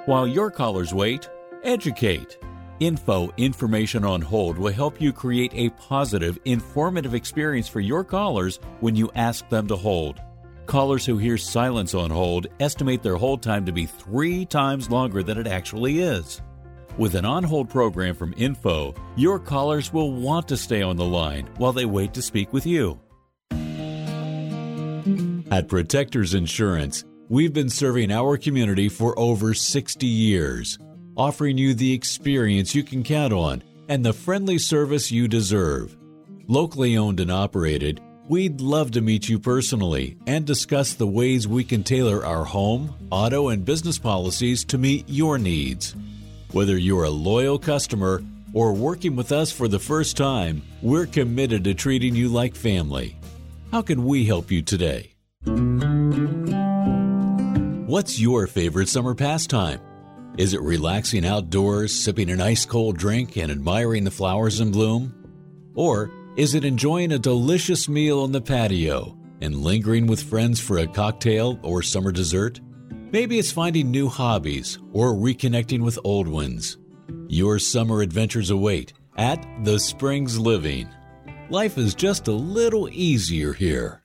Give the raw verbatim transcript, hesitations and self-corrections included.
While your callers wait, educate. Info Information on Hold will help you create a positive, informative experience for your callers when you ask them to hold. Callers who hear silence on hold estimate their hold time to be three times longer than it actually is. With an on-hold program from Info, your callers will want to stay on the line while they wait to speak with you. At Protectors Insurance, we've been serving our community for over sixty years, offering you the experience you can count on and the friendly service you deserve. Locally owned and operated, we'd love to meet you personally and discuss the ways we can tailor our home, auto, and business policies to meet your needs. Whether you're a loyal customer or working with us for the first time, we're committed to treating you like family. How can we help you today? What's your favorite summer pastime? Is it relaxing outdoors, sipping an ice-cold drink, and admiring the flowers in bloom? Or is it enjoying a delicious meal on the patio and lingering with friends for a cocktail or summer dessert? Maybe it's finding new hobbies or reconnecting with old ones. Your summer adventures await at The Springs Living. Life is just a little easier here.